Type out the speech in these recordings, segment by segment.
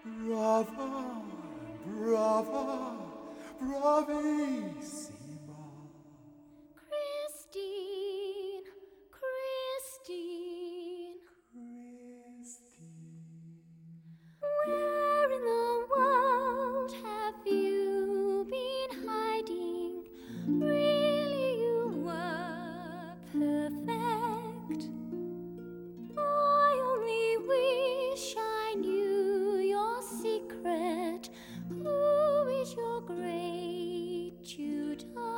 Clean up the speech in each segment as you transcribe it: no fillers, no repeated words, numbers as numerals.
Brava, brava, bravissima. Christine, Christine, Christine. where in the world have you been hiding? Really, you were perfect. I only wish I knew your secret. Who is your great tutor?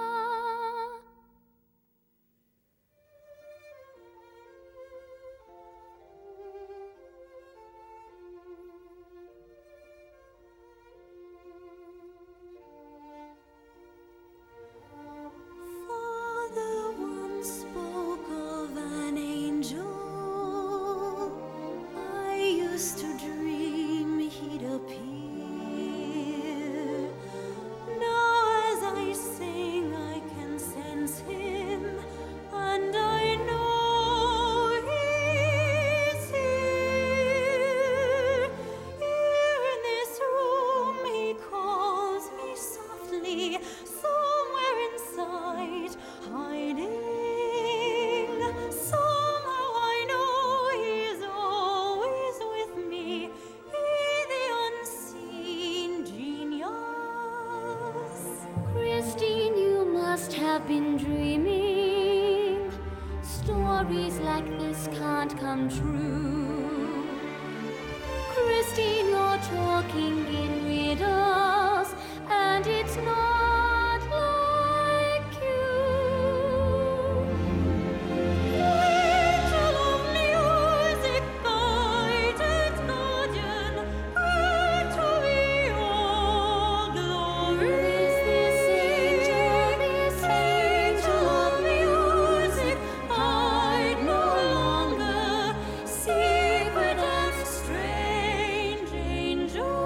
Father once spoke of an angel. I used to dream he'd appear. Now as I sing I can sense him, and I know he's here. Here in this room he calls me softly, somewhere inside, hiding. Somehow I know he's always with me, in the unseen genius. Christine, you must have been dreaming. Stories like this can't come true. Christine, you're talking in riddles, and it's not like you. Angel of music, guided guardian, great to be your glory. Who is this angel of music? Hide no longer, secret and strange angel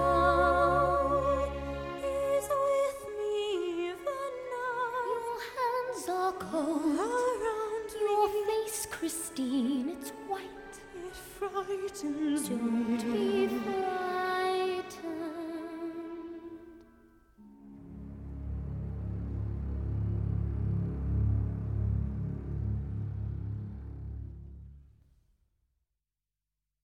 is with me even now. Your hands are cold. Around Your me, face, Christine, it's white. it frightens Don't me. be frightened.